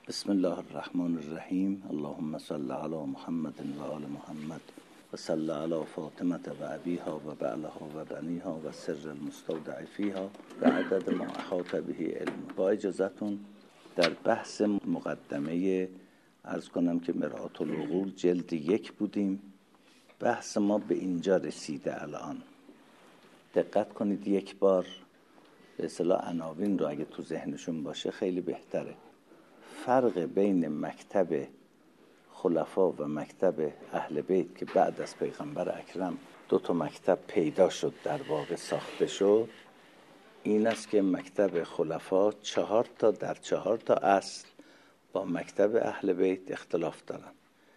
بسم الله الرحمن الرحیم. اللهم صل علی محمد و آل محمد و صل علی فاطمه و ابیها و بعلها و بنیها و سر المستودع فیها و عدد ما احاط به علم. با اجازتون در بحث مقدمه عرض کنم که مرآت العقول جلد 1 بودیم. بحث ما به اینجا رسیده. الان دقت کنید، یک بار به اصطلاح عناوین رو اگه تو ذهنشون باشه خیلی بهتره. فرق بین مکتب خلفا و مکتب اهل بیت که بعد از پیغمبر اکرم 2 مکتب پیدا شد، در واقع ساخته شد، این است که مکتب خلفا 4 در 4 اصل با مکتب اهل بیت اختلاف دارن.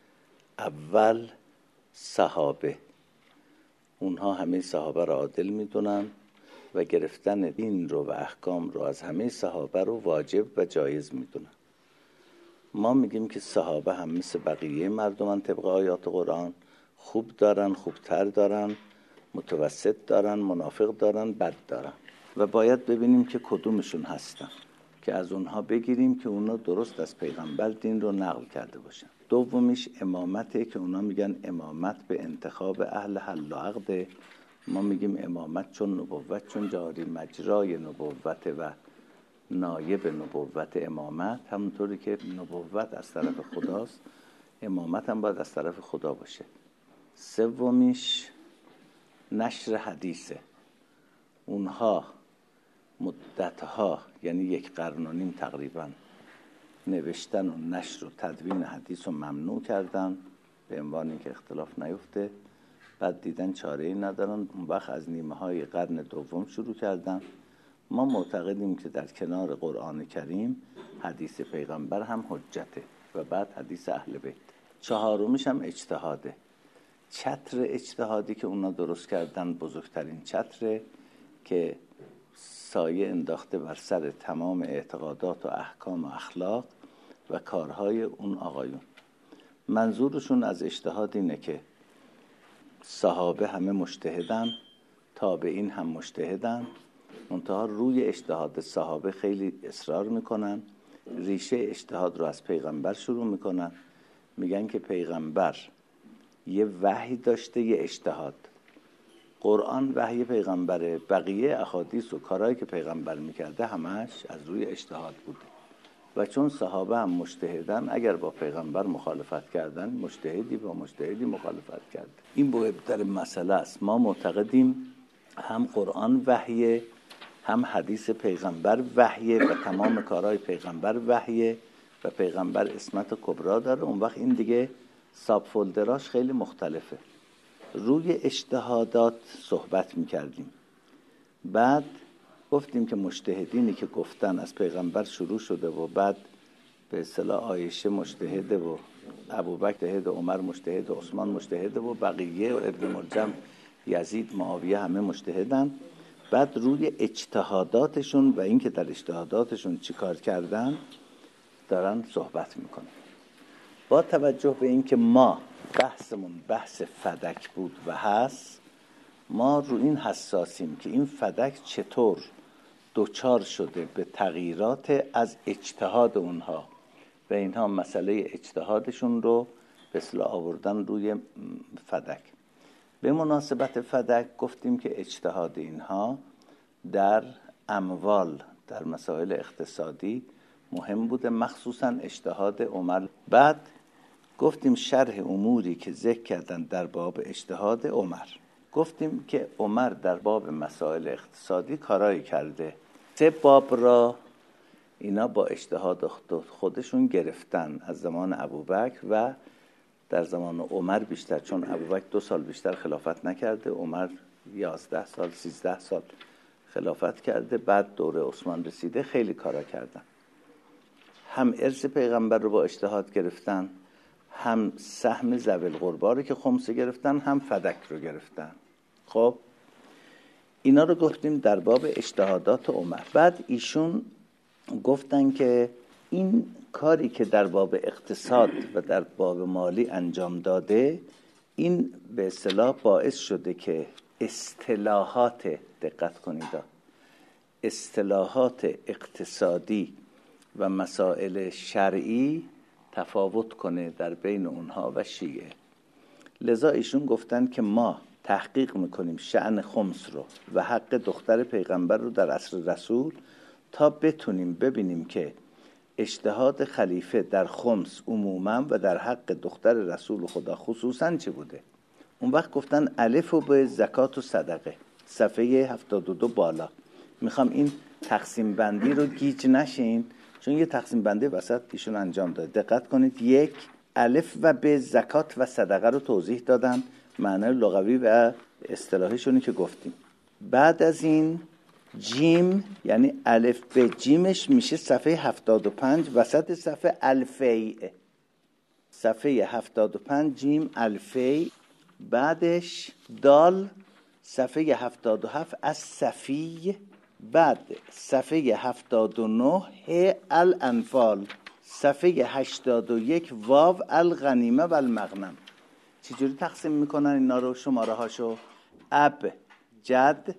اول صحابه، اونها همه صحابه را عادل میدونن و گرفتن دین رو و احکام رو از همه صحابه رو واجب و جایز میدونن. ما میگیم که صحابه هم مثل بقیه مردمان طبق آیات قرآن خوب دارن، خوبتر دارن، متوسط دارن، منافق دارن، بد دارن و باید ببینیم که کدومشون هستن که از اونها بگیریم که اونا درست از پیغمبر دین رو نقل کرده باشن. دومیش امامته که اونا میگن امامت به انتخاب اهل حل و عقده. ما میگیم امامت چون نبوت، چون جاری مجرای نبوت و نایب نبوت امامت، همونطوری که نبوت از طرف خداست امامت هم باید از طرف خدا باشه. سومیش نشر حدیثه. اونها مدتها، یعنی 1.5 قرن تقریبا، نوشتن و نشر و تدوین حدیث رو ممنوع کردن به عنوان اینکه اختلاف نیفته. بعد دیدن چاره‌ای ندارن، اون وقت از نیمه‌های قرن دوم شروع کردن. ما معتقدیم که در کنار قرآن کریم حدیث پیغمبر هم حجته و بعد حدیث اهل بیت. 4میش هم اجتهاده. چتر اجتهادی که اونا درست کردن بزرگترین چتره که سایه انداخته بر سر تمام اعتقادات و احکام و اخلاق و کارهای اون آقایون. منظورشون از اجتهاد اینه که صحابه همه مجتهدن، تابعین هم مجتهدن، منتها روی اجتهاد صحابه خیلی اصرار میکنن. ریشه اجتهاد رو از پیغمبر شروع میکنن. میگن که پیغمبر یه وحی داشته، یه اجتهاد. قرآن وحی پیغمبره، بقیه احادیث و کارهایی که پیغمبر میکرده همش از روی اجتهاد بوده و چون صحابه هم مجتهدن، اگر با پیغمبر مخالفت کردن مجتهدی با مجتهدی مخالفت کرده. این مهمتر مسئله است. ما معتقدیم هم قرآن وحیه، هم حدیث پیغمبر وحیه و تمام کارهای پیغمبر وحیه و پیغمبر اسمت کبرا داره. اون وقت این دیگه ساب فولدراش خیلی مختلفه. روی اجتهادات صحبت میکردیم. بعد گفتیم که مجتهدینی که گفتن از پیغمبر شروع شده و بعد به اصطلاح عایشه مجتهده و ابوبکر مجتهد و عمر مجتهد و عثمان مجتهد و بقیه و ابن ملجم، یزید، معاویه همه مجتهدن. بعد روی اجتهاداتشون و اینکه در اجتهاداتشون چیکار کردن دارن صحبت میکنن. با توجه به اینکه ما بحثمون بحث فدک بود و هست، ما رو این حساسیم که این فدک چطور دوچار شده به تغییرات از اجتهاد اونها و اینها مسئله اجتهادشون رو به اصطلاح آوردن روی فدک. به مناسبت فدک گفتیم که اجتهاد اینها در اموال، در مسائل اقتصادی مهم بوده، مخصوصا اجتهاد عمر. بعد گفتیم شرح اموری که ذکر کردن در باب اجتهاد عمر. گفتیم که عمر در باب مسائل اقتصادی کارایی کرده. 3 باب را اینا با اجتهاد خودشون گرفتن از زمان ابوبکر و در زمان عمر بیشتر، چون ابوبکر 2 سال بیشتر خلافت نکرده، عمر 11 سال 13 سال خلافت کرده، بعد دوره عثمان رسیده، خیلی کارا کردن. هم ارث پیغمبر رو با اجتهاد گرفتن، هم سهم ذوی القربا رو که خمسه گرفتن، هم فدک رو گرفتن. خب اینا رو گفتیم در باب اجتهادات عمر. بعد ایشون گفتن که این کاری که در باب اقتصاد و در باب مالی انجام داده، این به اصطلاح باعث شده که اصطلاحات، دقت کنید، اصطلاحات اقتصادی و مسائل شرعی تفاوت کنه در بین اونها و شیعه. لذا ایشون گفتن که ما تحقیق میکنیم شأن خمس رو و حق دختر پیغمبر رو در عصر رسول تا بتونیم ببینیم که اجتهاد خلیفه در خمس عموما و در حق دختر رسول خدا خصوصا چه بوده. اون وقت گفتن الف و به زکات و صدقه، صفحه 72 بالا. میخوام این تقسیم بندی رو گیج نشین، چون یه تقسیم بندی وسط ایشون انجام داده. دقت کنید، یک، الف و به زکات و صدقه رو توضیح دادن، معنای لغوی و اصطلاحیشونی که گفتیم. بعد از این جیم، یعنی الف به جیمش میشه صفحه 75 وسط صفحه الفیه، صفحه 75 جیم الفی. بعدش دال صفحه 77 از صفی. بعد صفحه 79 الانفال، صفحه 81 واو الغنیمه و المغنم. چجوری تقسیم میکنن اینا رو شماره هاشو؟ اب، جد،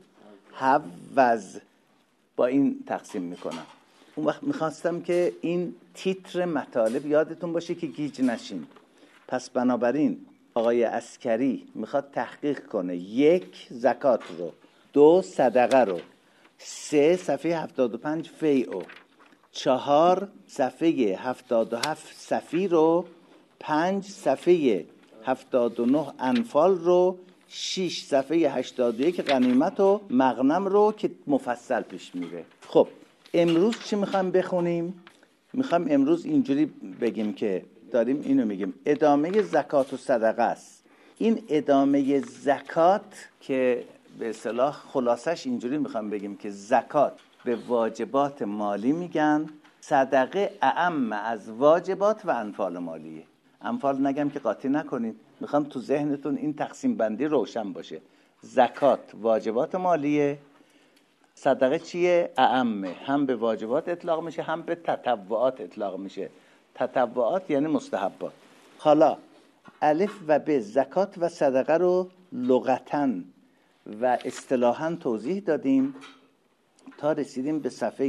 حوز، با این تقسیم میکنن. اون وقت میخواستم که این تیتر مطالب یادتون باشه که گیج نشین. پس بنابراین آقای عسکری میخواد تحقیق کنه، یک، زکات رو، دو، صدقه رو، سه، صفحه 75 فیعو، چهار، صفحه 77 صفی رو، پنج، صفحه 79 انفال رو، 6 صفحه 81 غنیمت و مغنم رو که مفصل پیش میره. خب امروز چی میخوام بخونیم؟ میخوام امروز اینجوری بگیم که داریم اینو میگیم ادامه زکات و صدقه است. این ادامه زکات که به اصطلاح خلاصش اینجوری میخوام بگیم که زکات به واجبات مالی میگن، صدقه اعم از واجبات و انفال مالیه. انفال نگم که قاطی نکنید، میخوام تو ذهنتون این تقسیم بندی روشن باشه. زکات واجبات مالیه، صدقه چیه؟ اعمه، هم به واجبات اطلاق میشه هم به تطوعات اطلاق میشه. تطوعات یعنی مستحبات. حالا الف و به زکات و صدقه رو لغتاً و اصطلاحاً توضیح دادیم تا رسیدیم به صفحه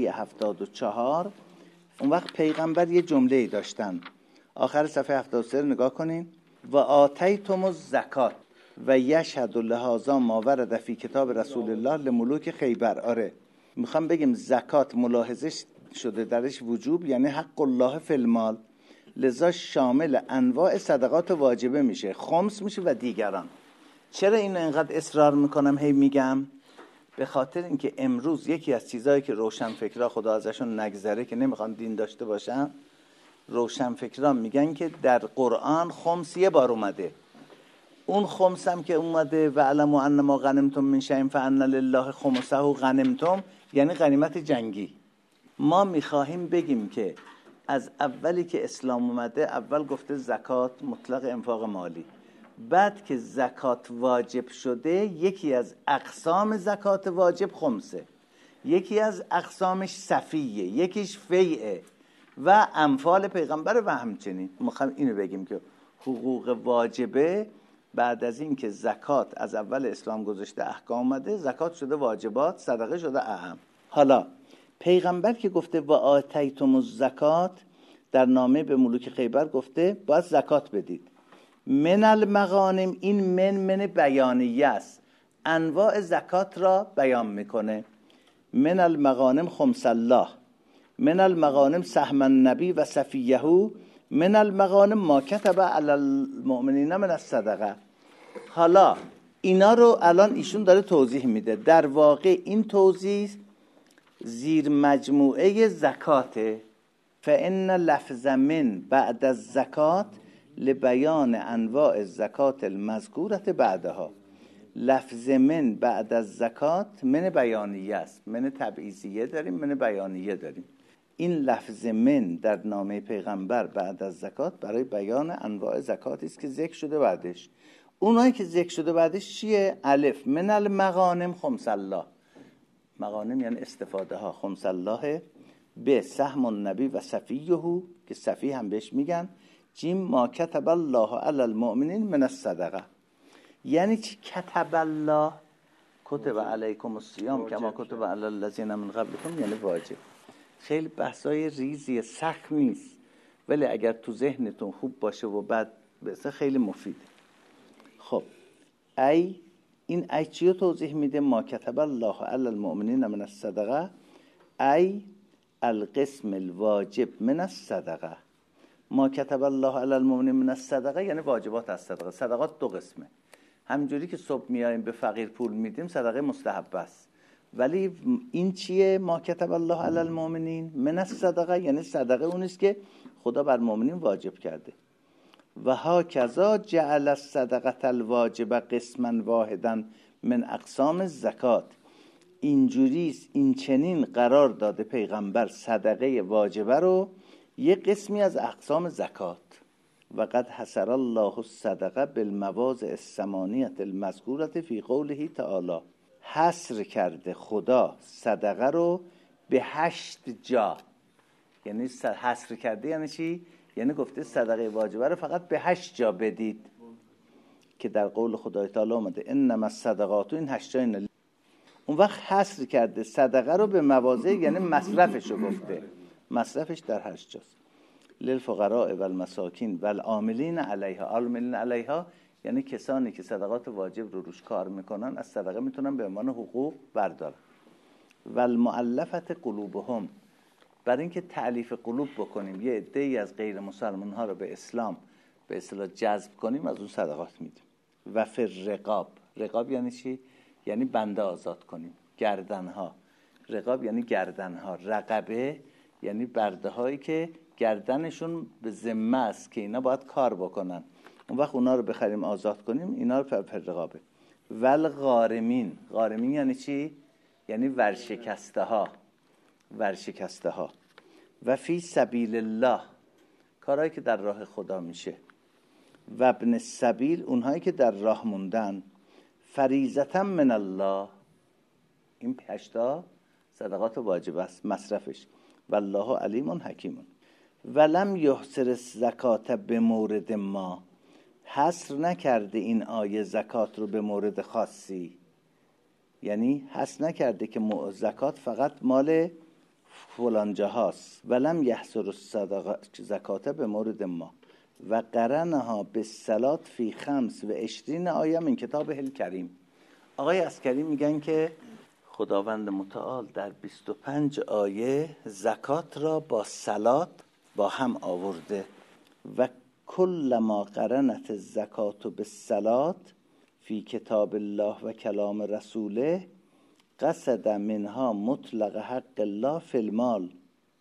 74. اون وقت پیغمبر یه جمله‌ای داشتن آخر صفحه 73 رو نگاه کنین. و آتیتم الزکات و یشهد لهذا ما ورد فی کتاب رسول الله لملوک خیبر. آره میخوام بگیم زکات ملاحظه شده درش وجوب، یعنی حق الله فی المال، لذا شامل انواع صدقات واجبه میشه، خمس میشه و دیگران. چرا اینو اینقدر اصرار میکنم هی میگم؟ به خاطر اینکه امروز یکی از چیزایی که روشنفکرها خدا ازشون نگذره که نمیخوان دین داشته باشن، روشنفکران میگن که در قرآن خمس یه بار اومده. اون خمس هم که اومده و علموا انما غنمتم من شیء فان لله خمسه غنمتم، یعنی غنیمت جنگی. ما میخواهیم بگیم که از اولی که اسلام اومده اول گفته زکات مطلق انفاق مالی، بعد که زکات واجب شده یکی از اقسام زکات واجب خمسه، یکی از اقسامش صفیه، یکیش فیعه و انفال پیغمبر و همچنین. میخوایم اینو بگیم که حقوق واجبه بعد از این که زکات از اول اسلام گذاشته احکام اومده، زکات شده واجبات، صدقه شده اهم. حالا پیغمبر که گفته و آتیتم الزکات در نامه به ملوک خیبر گفته باید زکات بدید. من المغانم، این من بیانیه است، انواع زکات را بیان میکنه. من المغانم خمس الله، من المغانم سهم النبی و صفیه، من المغانم ما کتب علی المؤمنین من الصدقه. حالا اینا رو الان ایشون داره توضیح میده. در واقع این توضیح زیر مجموعه زکاته. فإن لفظ من بعد الزکات لبیان انواع الزکات المذکورة بعدها. لفظ من بعد از زکات من بیانیه است، من تبعیضیه داریم، من بیانیه داریم. این لفظ من در نامه پیغمبر بعد از زکات برای بیان انواع زکاتی است که ذکر شده بعدش. اونایی که ذکر شده بعدش چیه؟ الف من المغانم خمس الله، مغانم یعنی استفاده ها، خمس الله. به سهم النبی و صفیه که صفی هم بهش میگن. جیم ما کتب الله علی المؤمنین من الصدقه. یعنی چی کتب الله؟ کتب علیکم الصیام کما کتب علی الذین من قبلکم، یعنی واجب. خیلی بحثای ریزی سخت نیست، ولی اگر تو ذهنتون خوب باشه و بعد بسه خیلی مفیده. خب این ای چی رو توضیح میده؟ ما کتب الله علی المؤمنین من الصدقه ای القسم الواجب من الصدقه. ما کتب الله علی المؤمنین من الصدقه یعنی واجبات از صدقه. صدقات دو قسمه، همجوری که صبح میایم به فقیر پول میدیم صدقه مستحب است، ولی این چیه؟ ما کتب الله علی المؤمنین من الصدقه یعنی صدقه اونیست که خدا بر مؤمنین واجب کرده. و هاکذا جعل الصدقه الواجبه قسما واحدا من اقسام الزکات. اینجوریست، این چنین قرار داده پیغمبر صدقه واجبه رو یه قسمی از اقسام زکات. و قد حصر الله الصدقه بالمواضع الثمانیه المذکوره فی قوله تعالی. حصر کرده خدا صدقه رو به 8 جا. یعنی حصر کرده یعنی چی؟ یعنی گفته صدقه واجبه رو فقط به 8 جا بدید که در قول خدای تعالی اومده انما الصدقات، این 8 جا این. اون وقت حصر کرده صدقه رو به مواضع، یعنی مصرفش رو گفته، مصرفش در 8 جاست. للفقراء والمساکین والعاملین علیها. عاملین علیها یعنی کسانی که صدقات واجب رو روش کار میکنن از صدقه میتونن به عنوان حقوق بردارن. والمؤلفه قلوبهم، برای اینکه تألیف قلوب بکنیم، یه عده‌ای از غیر مسلمان ها رو به اسلام به اصطلاح جذب کنیم، از اون صدقات میدیم. و فی رقاب، رقاب یعنی چی؟ یعنی بنده آزاد کنیم. گردنها، رقاب یعنی گردنها. رقبه یعنی برده هایی که گردنشون به ذمه است که اینا باید کار بکنن، اون وقت اونا رو بخریم آزاد کنیم، اینا رو فی رقابه. والغارمین، غارمین یعنی چی؟ یعنی ورشکسته ها، ورشکسته ها. و فی سبیل الله، کارهایی که در راه خدا میشه. و ابن السبیل، اونهایی که در راه موندن. فریضة من الله، این 8 صدقات واجب است مصرفش. والله علیم حکیم. ولم یحصر الزکات به مورد ما، حصر نکرده این آیه زکات رو به مورد خاصی، یعنی حصر نکرده که زکات فقط مال فلان جاهاست. ولم یحصر الزکات به مورد ما و قرنها بالصلاة فی 25 آیه من کتاب الکریم. آقای عسکری میگن که خداوند متعال در 25 آیه زکات را با صلات با هم آورده. و کل ما قرنت الزکات بالصلاة فی کتاب الله و کلام رسوله قصد منها مطلق حق الله فی المال.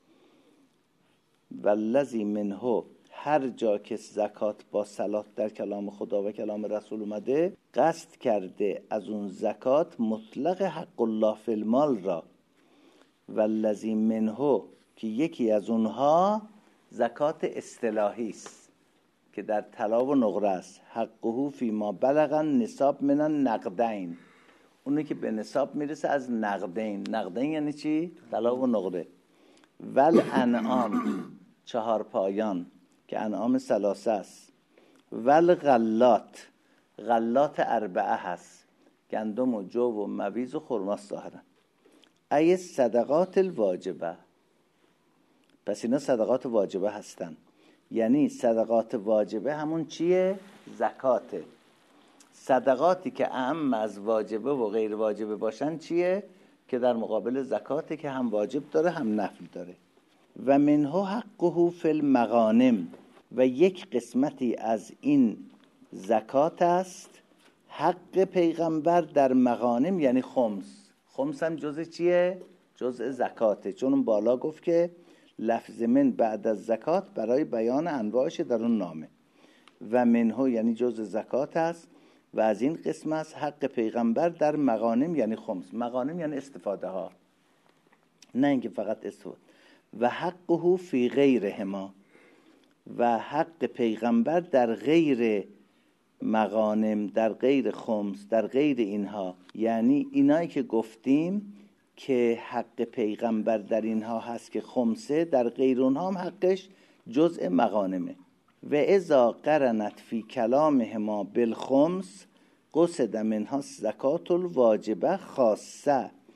والذی منه، هر جا که زکات با صلات در کلام خدا و کلام رسول اومده، قصد کرده از اون زکات مطلق حق الله فی المال را. والذی منه، که یکی از اونها زکات اصطلاحی است که در طلا و نقره است. حقه فی ما بلغ النصاب من النقدین، اونی که به نصاب میرسه از نقدین. نقدین یعنی چی؟ طلا و نقره. والانعام، 4 پایان که انعام 3 است. والغلات، غلات 4 هست، گندم و جو و مویز و خرماست ظاهرا. ای صدقات الواجبه، پس اینا صدقات واجبه هستن. یعنی صدقات واجبه همون چیه؟ زکاته. صدقاتی که اعم از واجبه و غیر واجبه باشن چیه؟ که در مقابل زکاته که هم واجب داره هم نفل داره. و منه حقه فی المغانم، و یک قسمتی از این زکات است حق پیغمبر در مغانم، یعنی خمس. خمس هم جزء چیه؟ جزء زکاته، چون اون بالا گفت که لفظ من بعد از زکات برای بیان انواعش در اون نامه. و منه یعنی جزء زکات است و از این قسم است حق پیغمبر در مغانم، یعنی خمس. مغانم یعنی استفاده ها، نه اینکه فقط استفاده. و حقه فی غیرهما، و حق پیغمبر در غیر مغانم، در غیر خمس، در غیر اینها، یعنی اینایی که گفتیم که حق پیغمبر در اینها هست که خمسه، در غیر اونها هم حقش جزء مغانمه. و اذا قرنت فی کلامهما بالخمس قصد منها زکات الواجبه خاصه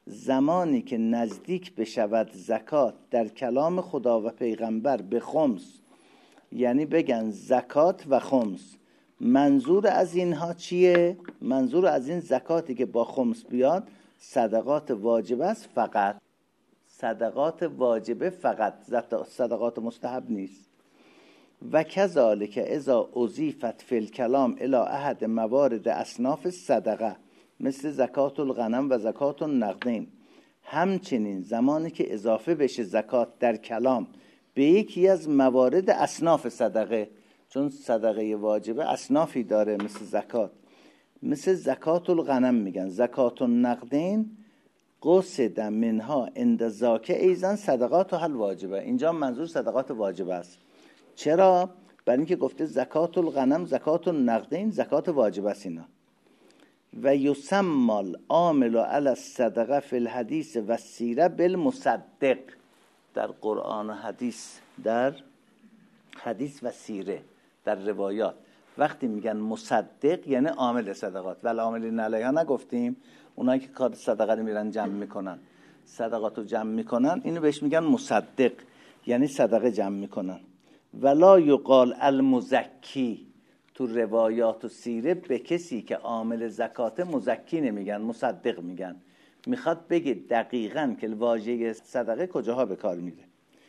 زمانی که نزدیک بشود زکات در کلام خدا و پیغمبر به خمس، یعنی بگن زکات و خمس، منظور از اینها چیه؟ منظور از این زکاتی که با خمس بیاد صدقات واجبه است فقط، صدقات واجبه فقط، صدقات مستحب نیست. و کذالک اذا اضیفت فی الکلام الی احد موارد اصناف صدقه مثل زکات الغنم و زکات النقدین، همچنین زمانی که اضافه بشه زکات در کلام به یکی از موارد اصناف صدقه، چون صدقه واجبه اصنافی داره مثل زکات، مثل زکات الغنم میگن زکات النقدین قصد منها عند ذاک ایضا صدقات الواجبه، اینجا منظور صدقات واجبه است. چرا؟ برای اینکه گفته زکات الغنم زکات النقدین زکات واجبه است اینا. و یسمى العامل علی الصدقه فی الحدیث و السیره بالمصدق، در قرآن و حدیث، در حدیث و سیره، در روایات وقتی میگن مصدق یعنی عامل صدقات. و العاملین علیها نگفتیم؟ اونایی که کار صدقه رو میرن جمع میکنن، صدقات رو جمع میکنن، اینو بهش میگن مصدق، یعنی صدقه جمع میکنن. ولا یقال المزکی، تو روایات و سیره به کسی که عامل زکات مزکی نمیگن، مصدق میگن. میخواد بگه دقیقاً که واژه صدقه کجاها به کار میره.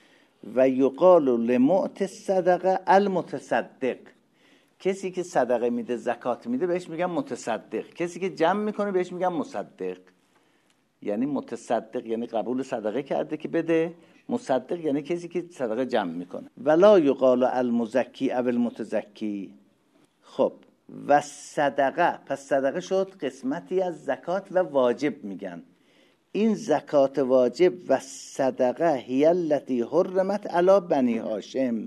و یقال لمعط الصدقه المتصدق، کسی که صدقه میده زکات میده بهش میگن متصدق، کسی که جمع میکنه بهش میگن مصدق. یعنی متصدق یعنی قبول صدقه کرده که بده، مصدق یعنی کسی که صدقه جمع میکنه. ولا یقال المزکی او المتزکی. خب و صدقه، پس صدقه شد قسمتی از زکات و واجب میگن. این زکات واجب و صدقه هی التی حرمت علی بنی هاشم،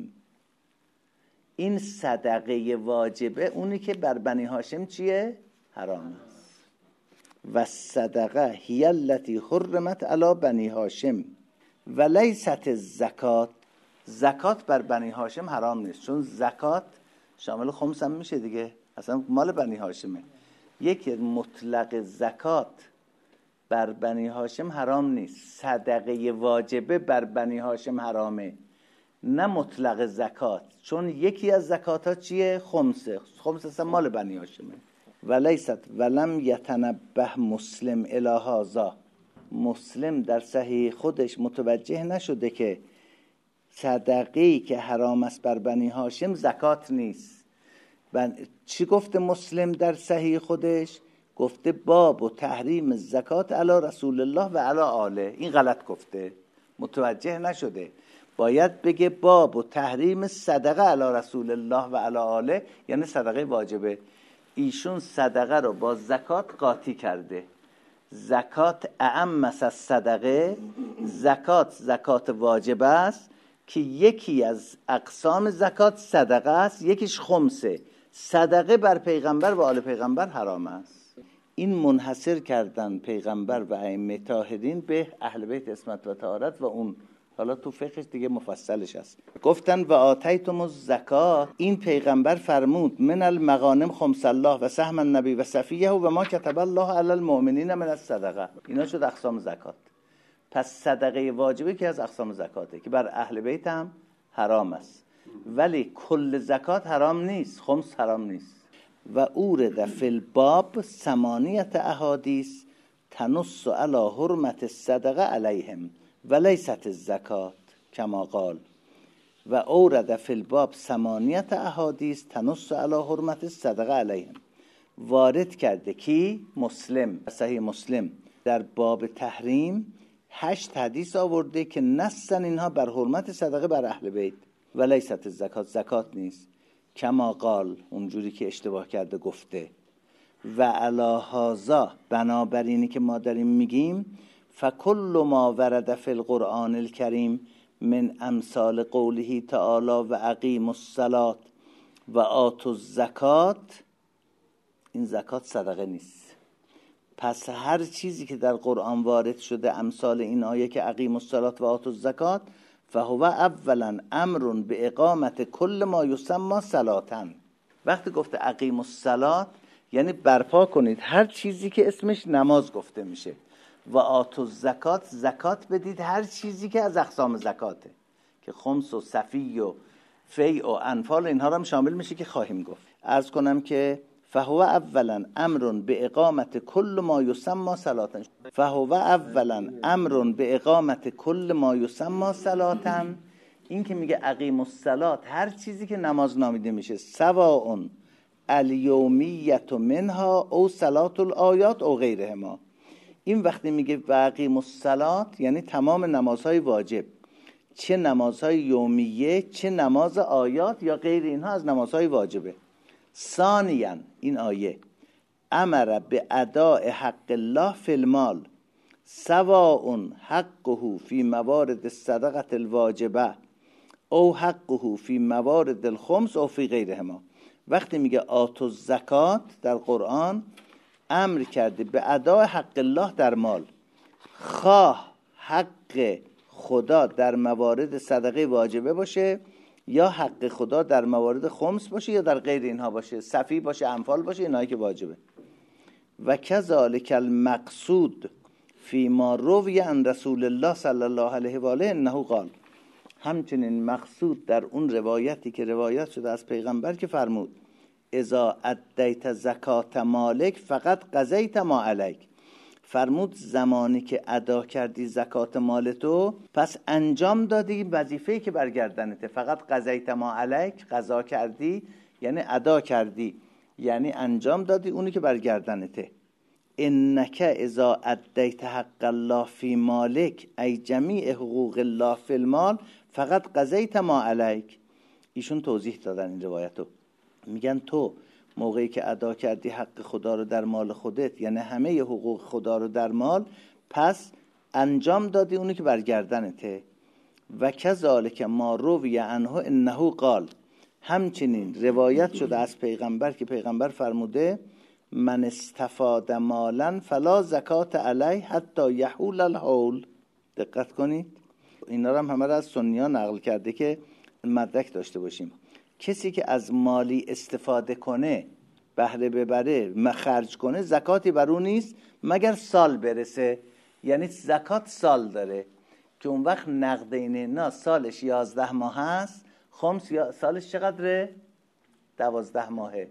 این صدقه واجبه اونی که بر بنی هاشم چیه؟ حرام است. و صدقه هی التی حرمت علی بنی هاشم و لیست الزکات، زکات بر بنی هاشم حرام نیست، چون زکات شامل خمس هم میشه دیگه، اصلا مال بنی هاشمه. یک مطلق زکات بر بنی هاشم حرام نیست، صدقه واجبه بر بنی هاشم حرامه، نه مطلق زکات، چون یکی از زکات ها چیه؟ خمسه، خمس اصلا مال بنی هاشمه. ولیست ولم یتنبه مسلم الی هذا، مسلم در صحیح خودش متوجه نشده که صدقه‌ای که حرام است بر بنی هاشم زکات نیست. و چی گفته مسلم در صحیح خودش؟ گفته باب و تحریم زکات علی رسول الله و علی آله. این غلط گفته، متوجه نشده. باید بگه باب و تحریم صدقه علی رسول الله و علی آله، یعنی صدقه واجبه. ایشون صدقه رو با زکات قاطی کرده. زکات اعم از صدقه، زکات واجبه است که یکی از اقسام زکات صدقه است، یکیش خمسه. صدقه بر پیغمبر و آل پیغمبر حرام است. این منحصر کردن پیغمبر و ائمه طاهرین به اهل بیت عصمت و طهارت و اون حالا تو فقهش دیگه مفصلش است. گفتن و آتیتم الزکات، این پیغمبر فرمود من المغانم خمس الله و سهم النبی و صفیه و ما کتب الله علی المؤمنین من الصدقه. اینا شد اقسام زکات. پس صدقه واجبه که از اقسام زکاته که بر اهل بیت هم حرام است، ولی کل زکات حرام نیست، خمس حرام نیست. و اورد فی الباب 8 احادیث تنص علی حرمت الصدقه علیهم و لیست الزکات کما قال. و اورد فی الباب 8 احادیث تنص علی حرمت الصدقه علیهم، وارد کرده کی؟ مسلم، صحیح مسلم در باب تحریم 8 حدیث آورده که نصن اینها بر حرمت صدقه بر اهل بیت و لیست الزکات، زکات نیست. کما قال، اونجوری که اشتباه کرده گفته. و علی هذا، بنابراینی که ما داریم میگیم، فکل ما ورد فی القرآن الکریم من امثال قوله تعالی و اقیموا الصلاة و آتوا الزکات، این زکات صدقه نیست. پس هر چیزی که در قرآن وارد شده امثال این آیه که اقیموا الصلاة و آتوا الزکات، فهو اولا امر به اقامت کل ما یسمى صلاة. وقتی گفته اقیموا الصلاة یعنی برپا کنید هر چیزی که اسمش نماز گفته میشه. و آتو زکات، زکات بدید هر چیزی که از اقسام زکاته که خمس و صفی و فیع و انفال اینها رو هم شامل میشه که خواهیم گفت. عرض کنم که فهو اولا امر به اقامت کل ما یسمى صلاة، فهو اولا امر به اقامت کل ما یسمى صلاة، این که میگه اقیم الصلاة، هر چیزی که نماز نامیده میشه، سواء الیومیت منها او صلاة الآیات او غیرهما. این وقتی میگه و اقیم الصلاة یعنی تمام نمازهای واجب، چه نمازهای یومیه چه نماز آیات یا غیر اینها از نمازهای واجبه. ثانیاً این آیه امر به اداء حق الله فی المال سواء حقه فی موارد الصدقه الواجبه او حقه فی موارد الخمس او فی غیرهما. وقتی میگه آتو زکات در قرآن امر کرده به اداء حق الله در مال، خواه حق خدا در موارد صدقه واجبه باشه یا حق خدا در موارد خمس باشه یا در غیر اینها باشه، صفی باشه، انفال باشه، اینایی که واجبه. و کذالک المقصود فی ما روی عن رسول الله صلی الله علیه و آله انه قال، همچنین مقصود در اون روایتی که روایت شده از پیغمبر که فرمود اذا ادیت زکات مالک فقط قضیت ما علیک، فرمود زمانی که ادا کردی زکات مال تو پس انجام دادی وظیفه‌ای که برگردنته. فقط قضیت ما علیک، قضا کردی یعنی ادا کردی، یعنی انجام دادی اونی که برگردنته. انک اذا ادیت حق الله فی مالک ای جمیع حقوق الله فی المال فقط قضیت ما علیک. ایشون توضیح دادن این روایتو، میگن تو موقعی که ادا کردی حق خدا رو در مال خودت، یعنی همه حقوق خدا رو در مال، پس انجام دادی اونی که برگردنته. و کذالک ما روی عنه انه قال، همچنین روایت شده از پیغمبر که پیغمبر فرموده من استفاد مالا فلا زکات علیه حتی یحول الحول. دقت کنید اینا رو هم همه را از سنیان نقل کرده که مدرک داشته باشیم. کسی که از مالی استفاده کنه، بهره ببره، خرج کنه، زکاتی بر اون نیست مگر سال برسه. یعنی زکات سال داره که اون وقت نقدینه نه سالش 11 ماه هست، خمس سالش چقدره؟ 12 ماهه.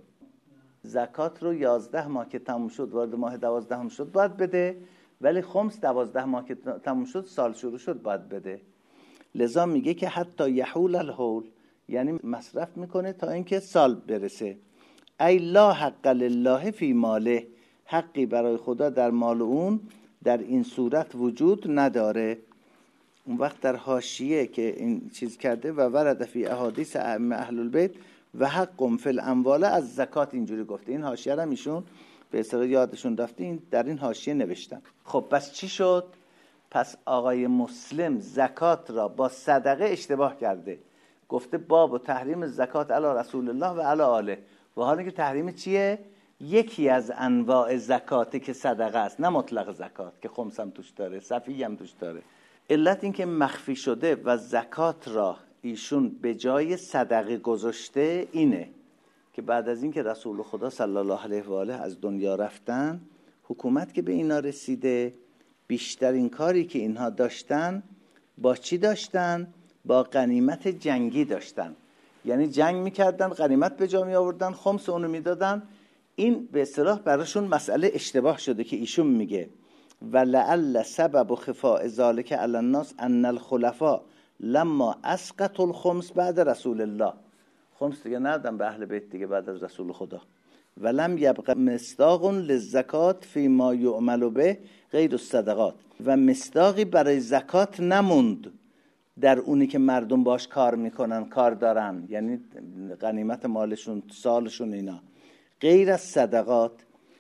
زکات رو 11 ماه که تموم شد وارد ماه 12 شد باید بده، ولی خمس 12 ماه که تموم شد سال شروع شد باید بده. لذا میگه که حتی یحول الحول، یعنی مصرف میکنه تا اینکه سال برسه. ای لا حق لله فی ماله، حقی برای خدا در مال اون در این صورت وجود نداره. اون وقت در حاشیه که این چیز کرده و ورد فی احادیث اهل البیت و حق فی الاموال از زکات اینجوری گفته. این حاشیه را ایشون به اصطلاح یادشون رفته، این در این حاشیه نوشتن. خب پس چی شد؟ پس آقای مسلم زکات را با صدقه اشتباه کرده، گفته باب و تحریم زکات علی رسول الله و علی آله، و حالا که تحریم چیه؟ یکی از انواع زکاته که صدقه است، نه مطلق زکات که خمس هم توش داره، صفی هم توش داره. علت این که مخفی شده و زکات را ایشون به جای صدقه گذاشته اینه که بعد از این که رسول خدا صلی الله علیه و آله از دنیا رفتن، حکومت که به اینا رسیده، بیشترین کاری که اینها داشتن با چی داشتن؟ با غنیمت جنگی داشتن. یعنی جنگ میکردن، غنیمت به جا می آوردن، خمس اونو میدادن. این به اصطلاح براشون مسئله اشتباه شده که ایشون میگه ولعل سبب خفاء ذلک علی الناس ان الخلفاء لما اسقطوا الخمس بعد رسول الله. خمس دیگه ندادن به اهل بیت دیگه بعد از رسول خدا. ولم یبق مصداق للزکات فی ما یعمل به غیر الصدقات، و مصداقی برای زکات نموند در اونی که مردم باش کار میکنن، کار دارن، یعنی غنیمت مالشون، سالشون، اینا غیر از صدقات.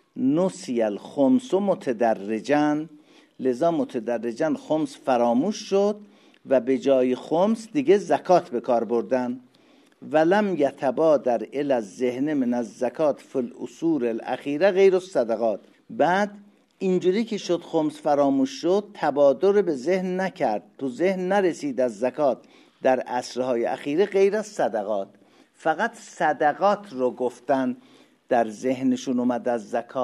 نسی الخمس متدرجا، لذا متدرجا خمس فراموش شد و به جای خمس دیگه زکات به کار بردن. ولم یتبادر الی الذهن من الزکات فی الاصول الاخیره غیر الصدقات. بعد اینجوری که شد خمس فراموش شد، تبادر به ذهن نکرد، تو ذهن نرسید از زکات در عصرهای اخیره غیر از صدقات. فقط صدقات رو گفتن در ذهنشون اومد از زکات،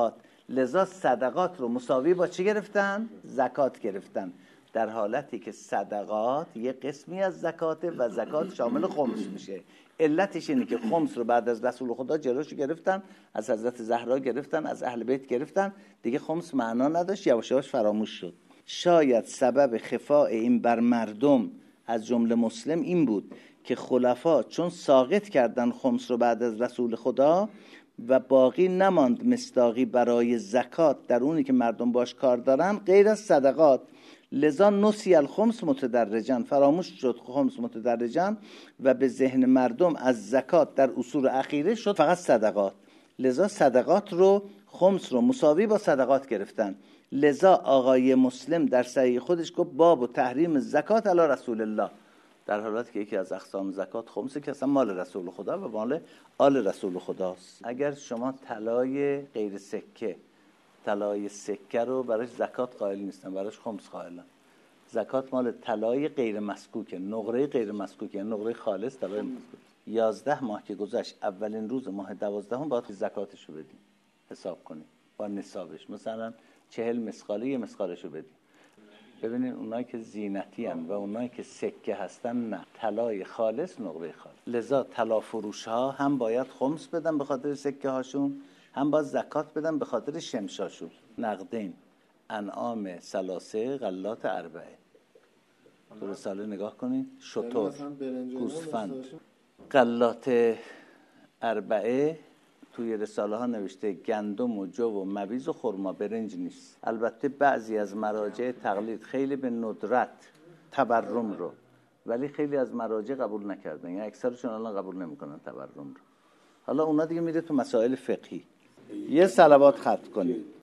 لذا صدقات رو مساوی با چی گرفتن؟ زکات گرفتن، در حالتی که صدقات یه قسمی از زکاته و زکات شامل خمس میشه. علتش اینه که خمس رو بعد از رسول خدا جلوش گرفتن، از حضرت زهرا گرفتن، از اهل بیت گرفتن، دیگه خمس معنا نداشت، یواش یواش فراموش شد. شاید سبب خفاء این بر مردم از جمله مسلم این بود که خلفا چون ساقط کردن خمس رو بعد از رسول خدا و باقی نماند مصداقی برای زکات در اونی که مردم باش کار دارن غیر از صدقات، لذا نسی الخمس متدرجا، فراموش شد خمس متدرجا و به ذهن مردم از زکات در اصول اخیره شد فقط صدقات. لذا صدقات رو، خمس رو مساوی با صدقات گرفتن. لذا آقای مسلم در صحیح خودش گفت باب و تحریم زکات علی رسول الله، در حالتی که یکی از اقسام زکات خمسه که اصلا مال رسول خدا و مال آل رسول خداست. اگر شما طلای غیر سکه، طلای سکه رو براش زکات قائل نیستن، براش خمس قائلن. زکات مال طلای غیر مسکوکه، نقره غیر مسکوکه، نقره خالص طلای مسکوک. 11 ماه که گذشت اولین روز ماه 12 باید زکاتشو بدیم، حساب کنیم با نصابش، مثلا 40 مسقاله یه مسقالشو بدیم. ببینید اونایی که زینتی هستند و اونایی که سکه هستن نه، طلای خالص نقره خالص. لذا طلا فروش ها هم باید خمس بدن به خاطر سکه هاشون، هم باید زکات بدن به خاطر شمشاشون. نقدین، انعام ثلاثه، غلات اربعه. تو رساله نگاه کنید، شتر، گوسفند. غلات اربعه توی رساله ها نوشته گندم و جو و مویز و خرما، برنج نیست. البته بعضی از مراجع تقلید خیلی به ندرت تورم رو، ولی خیلی از مراجع قبول نکردن، یعنی اکثرشون الان قبول نمیکنن تورم رو. حالا اونا دیگه میره تو مسائل فقهی. یه صلوات ختم کنید.